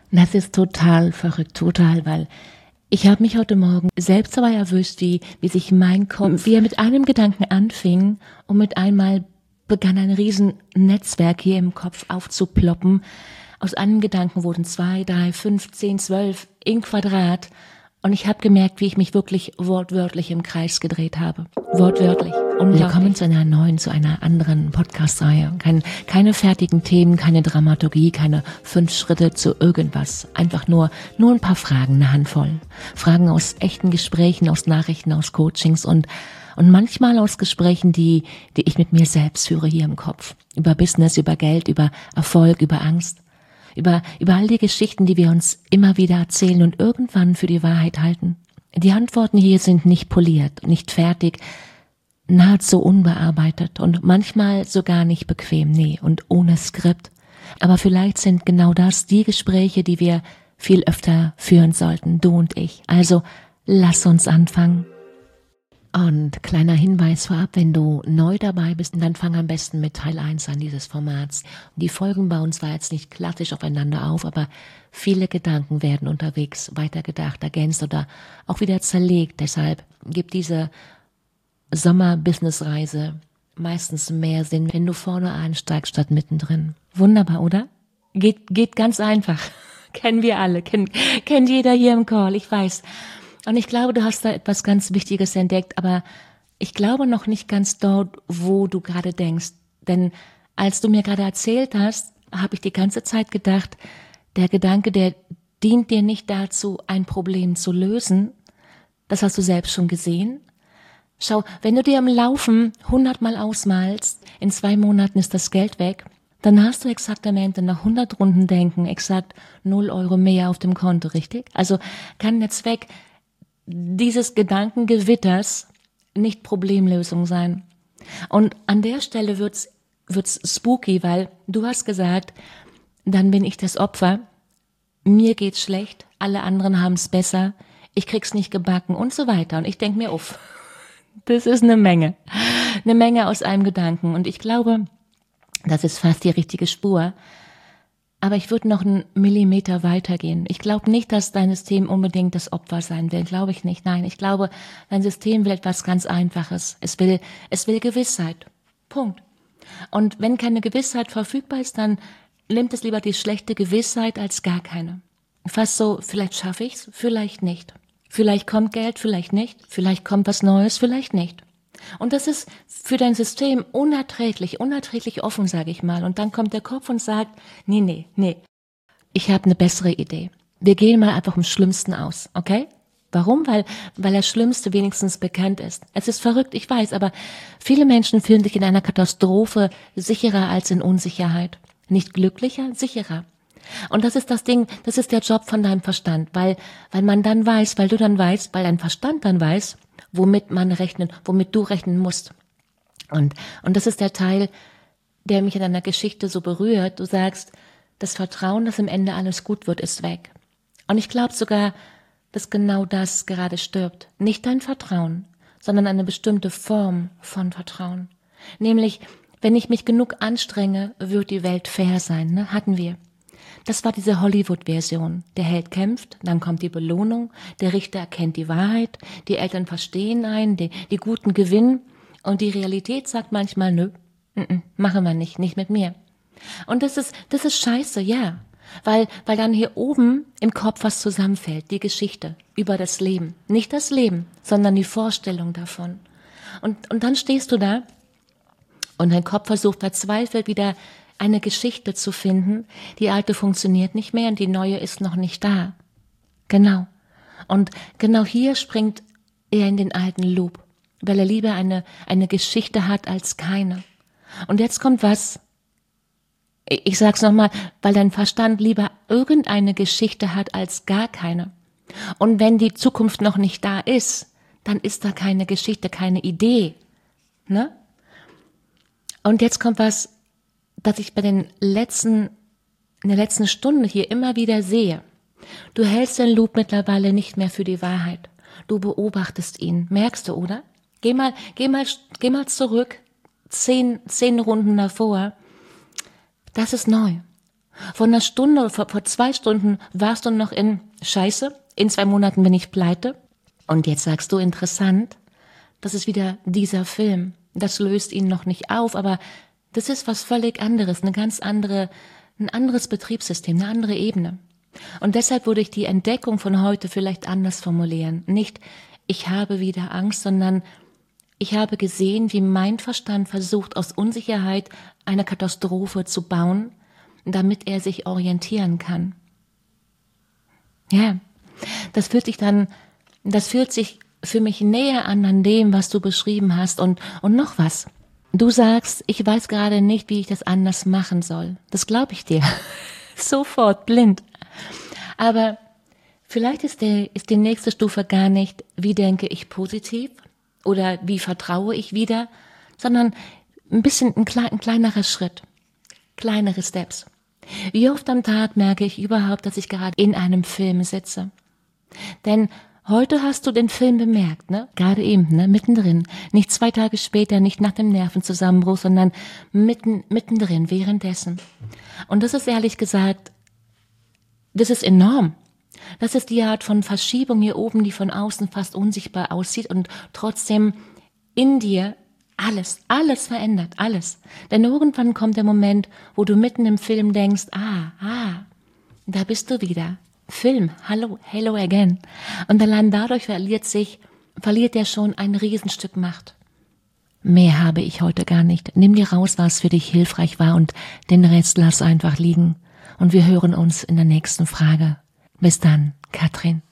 Das ist total verrückt, total, weil ich habe mich heute Morgen selbst dabei erwischt, wie sich mein Kopf, wie er mit einem Gedanken anfing und mit einmal begann ein riesen Netzwerk hier im Kopf aufzuploppen. Aus einem Gedanken wurden 2, 3, 5, 10, 12 im Quadrat. Und ich habe gemerkt, wie ich mich wirklich wortwörtlich im Kreis gedreht habe. Wortwörtlich. Willkommen zu einer anderen Podcast-Reihe. Keine fertigen Themen, keine Dramaturgie, keine 5 Schritte zu irgendwas. Einfach nur ein paar Fragen, eine Handvoll. Fragen aus echten Gesprächen, aus Nachrichten, aus Coachings und manchmal aus Gesprächen, die ich mit mir selbst führe hier im Kopf. Über Business, über Geld, über Erfolg, über Angst. Über all die Geschichten, die wir uns immer wieder erzählen und irgendwann für die Wahrheit halten. Die Antworten hier sind nicht poliert, nicht fertig, nahezu unbearbeitet und manchmal sogar nicht bequem, nee, und ohne Skript. Aber vielleicht sind genau das die Gespräche, die wir viel öfter führen sollten, du und ich. Also lass uns anfangen. Und kleiner Hinweis vorab, wenn du neu dabei bist, dann fang am besten mit Teil 1 an dieses Formats. Die Folgen bauen zwar jetzt nicht klassisch aufeinander auf, aber viele Gedanken werden unterwegs weitergedacht, ergänzt oder auch wieder zerlegt. Deshalb gibt diese Sommer-Business-Reise meistens mehr Sinn, wenn du vorne einsteigst statt mittendrin. Wunderbar, oder? Geht ganz einfach. Kennen wir alle, kennt jeder hier im Call, ich weiß. Und ich glaube, du hast da etwas ganz Wichtiges entdeckt, aber ich glaube noch nicht ganz dort, wo du gerade denkst. Denn als du mir gerade erzählt hast, habe ich die ganze Zeit gedacht, der Gedanke, der dient dir nicht dazu, ein Problem zu lösen. Das hast du selbst schon gesehen. Schau, wenn du dir im Laufen 100-mal ausmalst, in 2 Monaten ist das Geld weg, dann hast du exakt am Ende nach 100 Runden denken, exakt 0 Euro mehr auf dem Konto, richtig? Also kann der Zweck dieses Gedankengewitters nicht Problemlösung sein. Und an der Stelle wird's spooky, weil du hast gesagt, dann bin ich das Opfer, mir geht's schlecht, alle anderen haben's besser, ich krieg's nicht gebacken und so weiter. Und ich denk mir, uff, das ist eine Menge aus einem Gedanken. Und ich glaube, das ist fast die richtige Spur. Aber ich würde noch einen Millimeter weitergehen. Ich glaube nicht, dass dein System unbedingt das Opfer sein will. Glaube ich nicht. Nein, ich glaube, dein System will etwas ganz Einfaches. Es will Gewissheit. Punkt. Und wenn keine Gewissheit verfügbar ist, dann nimmt es lieber die schlechte Gewissheit als gar keine. Fast so, vielleicht schaffe ich's, vielleicht nicht. Vielleicht kommt Geld, vielleicht nicht. Vielleicht kommt was Neues, vielleicht nicht. Und das ist für dein System unerträglich offen, sage ich mal. Und dann kommt der Kopf und sagt, nee, ich habe eine bessere Idee. Wir gehen mal einfach vom Schlimmsten aus, okay? Warum? Weil das Schlimmste wenigstens bekannt ist. Es ist verrückt, ich weiß, aber viele Menschen fühlen sich in einer Katastrophe sicherer als in Unsicherheit. Nicht glücklicher, sicherer. Und das ist das Ding, das ist der Job von deinem Verstand, weil man dann weiß, weil dein Verstand dann weiß, womit du rechnen musst. Und das ist der Teil, der mich in deiner Geschichte so berührt. Du sagst, das Vertrauen, dass am Ende alles gut wird, ist weg. Und ich glaube sogar, dass genau das gerade stirbt. Nicht dein Vertrauen, sondern eine bestimmte Form von Vertrauen. Nämlich, wenn ich mich genug anstrenge, wird die Welt fair sein, ne? Hatten wir. Das war diese Hollywood-Version. Der Held kämpft, dann kommt die Belohnung, der Richter erkennt die Wahrheit, die Eltern verstehen einen, die Guten gewinnen und die Realität sagt manchmal, nö, machen wir nicht mit mir. Und das ist scheiße, ja, weil dann hier oben im Kopf was zusammenfällt, die Geschichte über das Leben. Nicht das Leben, sondern die Vorstellung davon. Und dann stehst du da und dein Kopf versucht verzweifelt wieder eine Geschichte zu finden, die alte funktioniert nicht mehr und die neue ist noch nicht da. Genau. Und genau hier springt er in den alten Loop, weil er lieber eine Geschichte hat als keine. Und jetzt kommt was, ich sag's nochmal, weil dein Verstand lieber irgendeine Geschichte hat als gar keine. Und wenn die Zukunft noch nicht da ist, dann ist da keine Geschichte, keine Idee. Ne? Und jetzt kommt was, dass ich in der letzten Stunde hier immer wieder sehe. Du hältst den Loop mittlerweile nicht mehr für die Wahrheit. Du beobachtest ihn. Merkst du, oder? Geh mal zurück. 10 Runden davor. Das ist neu. Vor einer Stunde oder vor 2 Stunden warst du noch in Scheiße, in 2 Monaten bin ich pleite. Und jetzt sagst du, interessant, das ist wieder dieser Film. Das löst ihn noch nicht auf, aber das ist was völlig anderes, ein anderes Betriebssystem, eine andere Ebene. Und deshalb würde ich die Entdeckung von heute vielleicht anders formulieren. Nicht, ich habe wieder Angst, sondern ich habe gesehen, wie mein Verstand versucht, aus Unsicherheit eine Katastrophe zu bauen, damit er sich orientieren kann. Ja, das fühlt sich für mich näher an dem, was du beschrieben hast und noch was. Du sagst, ich weiß gerade nicht, wie ich das anders machen soll. Das glaube ich dir. Sofort, blind. Aber vielleicht ist die nächste Stufe gar nicht, wie denke ich positiv oder wie vertraue ich wieder, sondern ein kleinerer Schritt, kleinere Steps. Wie oft am Tag merke ich überhaupt, dass ich gerade in einem Film sitze? Denn heute hast du den Film bemerkt, ne? Gerade eben, ne? Mittendrin. Nicht 2 Tage später, nicht nach dem Nervenzusammenbruch, sondern mittendrin, währenddessen. Und das ist ehrlich gesagt, das ist enorm. Das ist die Art von Verschiebung hier oben, die von außen fast unsichtbar aussieht und trotzdem in dir alles verändert, alles. Denn irgendwann kommt der Moment, wo du mitten im Film denkst, da bist du wieder. Film, hello again. Und allein dadurch verliert er schon ein Riesenstück Macht. Mehr habe ich heute gar nicht. Nimm dir raus, was für dich hilfreich war und den Rest lass einfach liegen. Und wir hören uns in der nächsten Frage. Bis dann, Katrin.